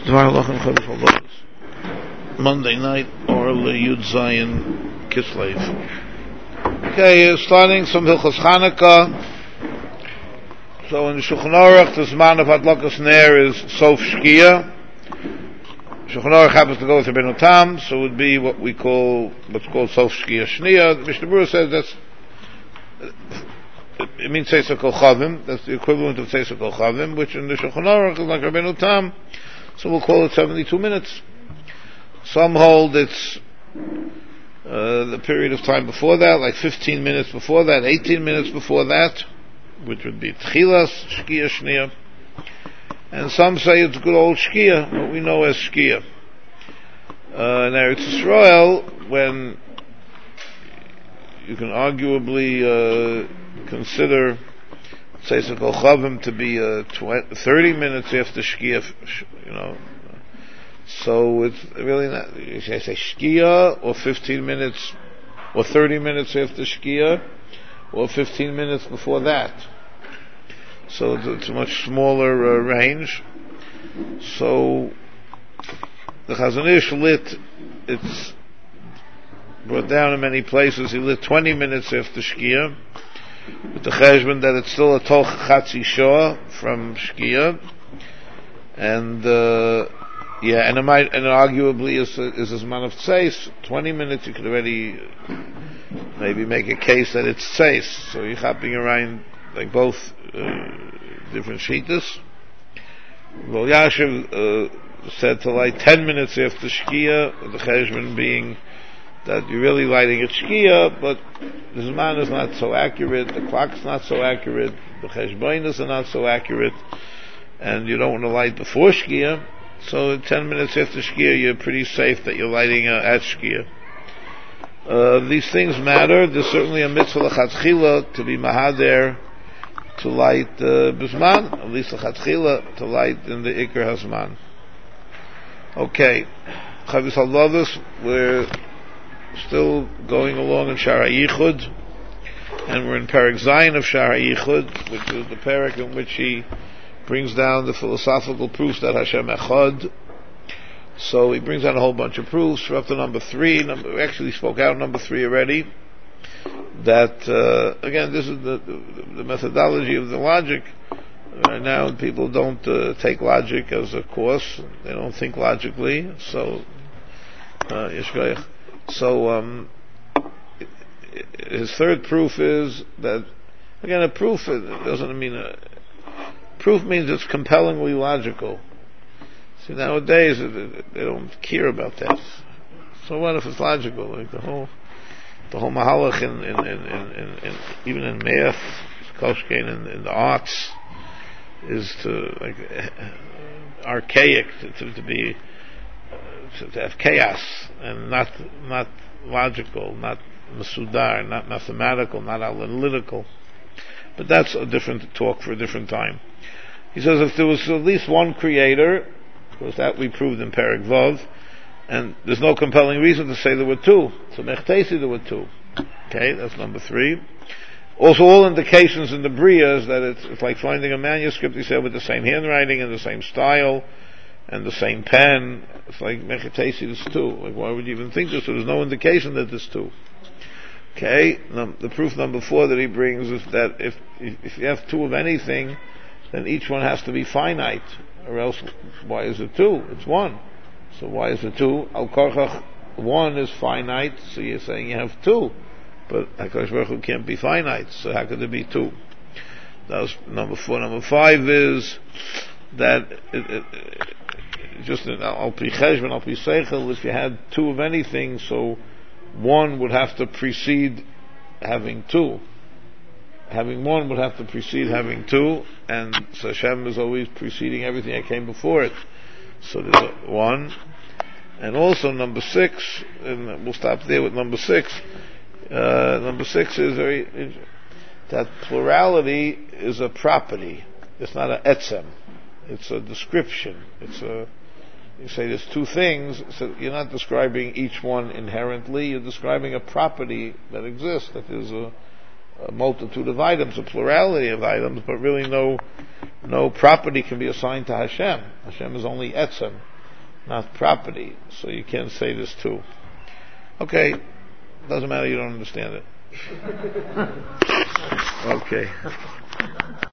Monday night, or Yud Zayin Kislev. Okay, starting some Hilchos Chanukah. So in the Shulchan Aruch, the Zman of Hadlakas Ner is Sof Shkia. Shulchan Aruch happens to go with Rabbeinu Tam, so it would be what's called Sof Shkia Shnia. The Mishnah Berurah says it means Tzeis HaKochavim. That's the equivalent of Tzeis HaKochavim, which in the Shulchan Aruch is like Rabbeinu Tam. So we'll call it 72 minutes. Some hold it's the period of time before that, like 15 minutes before that, 18 minutes before that, which would be Tchilas Shkia Shnia. And some say it's good old Shkia, what we know as Shkia. In Eretz Yisrael, when you can arguably consider Tzeis HaKochavim to be 30 minutes after Shkia, so it's really not, you say Shkia, or 15 minutes, or 30 minutes after Shkia, or 15 minutes before that. So it's a much smaller range. So the Chazon Ish lit, it's brought down in many places, he lit 20 minutes after Shkia, with the cheshbon that it's still a toch chatzi shah from Shkia, and arguably is a man of tzeis. 20 minutes you could already maybe make a case that it's tzeis. So you're hopping around like both different shitas. Well, Yashiv said to light 10 minutes after Shkia, the cheshbon being that you're really lighting at Shkia, but the Zman is not so accurate, the clock's not so accurate, the cheshbonos are not so accurate, and you don't want to light before Shkia. So 10 minutes after Shkia, you're pretty safe that you're lighting at Shkia. These things matter. There's certainly a mitzvah l'chatchila to be mahader, to light b'zman, at least l'chatchila, to light in the Iker Hazman. Okay. Chavis Halavos, we're still going along in Shara Yichud, and we're in Perek Zayin of Shara Yichud, which is the Perek in which he brings down the philosophical proofs that Hashem Echad. So he brings down a whole bunch of proofs. We're up to number 3. We actually spoke out number 3 already. That again, this is the methodology of the logic. Right now, people don't take logic as a course. They don't think logically. So, his third proof is that, again, a proof doesn't mean proof means it's compellingly logical. See, nowadays they don't care about that. So what if it's logical? Like the whole mahalach in even in math, koshkein in the arts is to archaic to be to have chaos and not logical, not masudar, not mathematical, not analytical. But that's a different talk for a different time. He says if there was at least one creator, because that we proved in Perek Vav, and there's no compelling reason to say there were two. So Mechtesi there were two. Okay, that's number 3. Also, all indications in the Bria is that it's like finding a manuscript, he said, with the same handwriting and the same style and the same pen. It's like Mechtesi there's 2. Like, why would you even think this? So there's no indication that there's 2. Okay, the proof number 4 that he brings is that if you have 2 of anything, then each one has to be finite, or else why is it 2? It's 1. So why is it 2? Al Korchach 1 is finite, so you're saying you have 2, but HaKadosh Baruch Hu can't be finite, so how could there be 2? That was number 4. Number 5 is that just Al Pi Cheshbon, Al Pi Seichel, if you had 2 of anything, so 1 would have to precede having 2. Having 1 would have to precede having 2, and so Hashem is always preceding everything that came before it. So there's 1. And also number 6, and we'll stop there with number 6. Number 6 is that plurality is a property. It's not an etzem. It's a description. You say there's 2 things, so you're not describing each one inherently, you're describing a property that exists, that is a multitude of items, a plurality of items, but really no property can be assigned to Hashem. Hashem is only etzem. not property. So you can't say this too. Okay, doesn't matter. You don't understand it. Okay.